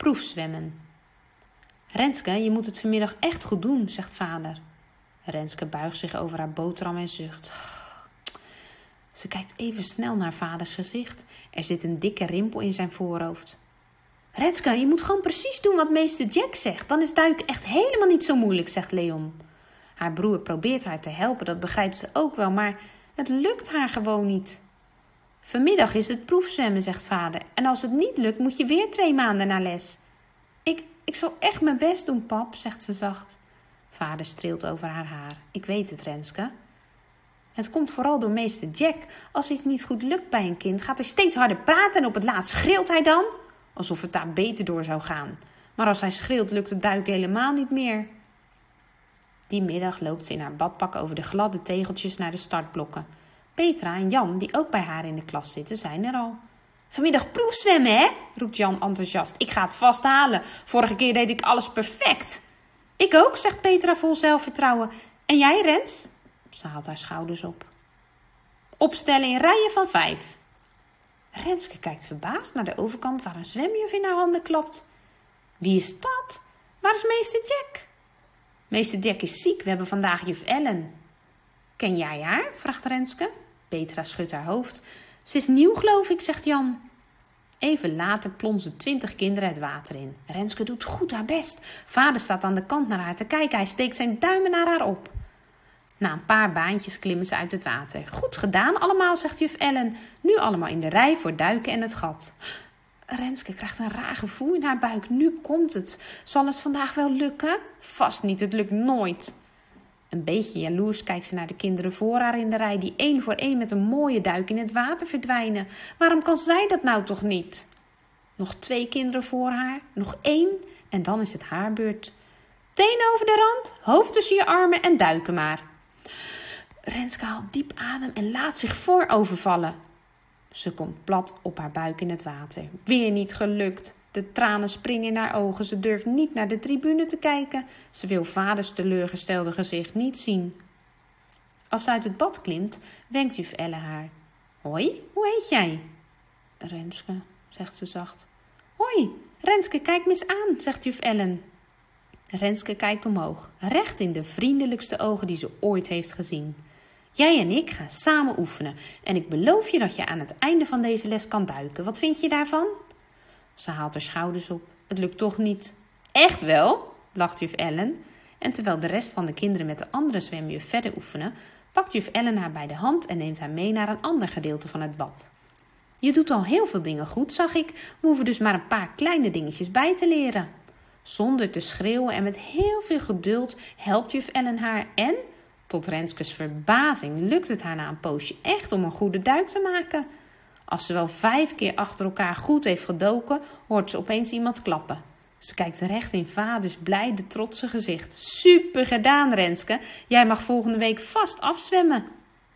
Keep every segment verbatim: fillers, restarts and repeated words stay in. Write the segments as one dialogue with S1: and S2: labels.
S1: Proefzwemmen. Renske, je moet het vanmiddag echt goed doen, zegt vader. Renske buigt zich over haar boterham en zucht. Ze kijkt even snel naar vaders gezicht. Er zit een dikke rimpel in zijn voorhoofd. Renske, je moet gewoon precies doen wat meester Jack zegt. Dan is duiken echt helemaal niet zo moeilijk, zegt Leon. Haar broer probeert haar te helpen, dat begrijpt ze ook wel, maar het lukt haar gewoon niet. Vanmiddag is het proefzwemmen, zegt vader. En als het niet lukt, moet je weer twee maanden naar les. Ik, ik zal echt mijn best doen, pap, zegt ze zacht. Vader streelt over haar haar. Ik weet het, Renske. Het komt vooral door meester Jack. Als iets niet goed lukt bij een kind, gaat hij steeds harder praten en op het laatst schreeuwt hij dan. Alsof het daar beter door zou gaan. Maar als hij schreeuwt, lukt het duiken helemaal niet meer. Die middag loopt ze in haar badpak over de gladde tegeltjes naar de startblokken. Petra en Jan, die ook bij haar in de klas zitten, zijn er al. Vanmiddag proefzwemmen, hè? Roept Jan enthousiast. Ik ga het vast halen. Vorige keer deed ik alles perfect. Ik ook, zegt Petra vol zelfvertrouwen. En jij, Rens? Ze haalt haar schouders op. Opstellen in rijen van vijf. Renske kijkt verbaasd naar de overkant waar een zwemjuf in haar handen klapt. Wie is dat? Waar is meester Jack? Meester Jack is ziek, we hebben vandaag juf Ellen. Ken jij haar? Vraagt Renske. Petra schudt haar hoofd. Ze is nieuw, geloof ik, zegt Jan. Even later plonzen twintig kinderen het water in. Renske doet goed haar best. Vader staat aan de kant naar haar te kijken. Hij steekt zijn duimen naar haar op. Na een paar baantjes klimmen ze uit het water. Goed gedaan allemaal, zegt juf Ellen. Nu allemaal in de rij voor duiken en het gat. Renske krijgt een raar gevoel in haar buik. Nu komt het. Zal het vandaag wel lukken? Vast niet, het lukt nooit. Een beetje jaloers kijkt ze naar de kinderen voor haar in de rij, die één voor één met een mooie duik in het water verdwijnen. Waarom kan zij dat nou toch niet? Nog twee kinderen voor haar, nog één en dan is het haar beurt. Teen over de rand, hoofd tussen je armen en duiken maar. Renske haalt diep adem en laat zich voorovervallen. Ze komt plat op haar buik in het water. Weer niet gelukt. De tranen springen in haar ogen. Ze durft niet naar de tribune te kijken. Ze wil vaders teleurgestelde gezicht niet zien. Als ze uit het bad klimt, wenkt juf Elle haar. Hoi, hoe heet jij? Renske, zegt ze zacht. Hoi, Renske, kijk me eens aan, zegt juf Ellen. Renske kijkt omhoog, recht in de vriendelijkste ogen die ze ooit heeft gezien. Jij en ik gaan samen oefenen en ik beloof je dat je aan het einde van deze les kan duiken. Wat vind je daarvan? Ze haalt haar schouders op. Het lukt toch niet. Echt wel, lacht juf Ellen. En terwijl de rest van de kinderen met de andere zwemjuf verder oefenen, pakt juf Ellen haar bij de hand en neemt haar mee naar een ander gedeelte van het bad. Je doet al heel veel dingen goed, zag ik. We hoeven dus maar een paar kleine dingetjes bij te leren. Zonder te schreeuwen en met heel veel geduld helpt juf Ellen haar en, tot Renskes verbazing, lukt het haar na een poosje echt om een goede duik te maken. Als ze wel vijf keer achter elkaar goed heeft gedoken, hoort ze opeens iemand klappen. Ze kijkt recht in vaders blijde, trotse gezicht. Super gedaan, Renske. Jij mag volgende week vast afzwemmen.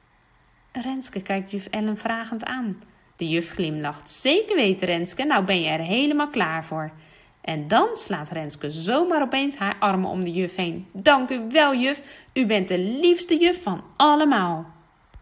S1: Renske kijkt juf Ellen vragend aan. De juf glimlacht. Zeker weten, Renske. Nou ben je er helemaal klaar voor. En dan slaat Renske zomaar opeens haar armen om de juf heen. Dank u wel, juf. U bent de liefste juf van allemaal.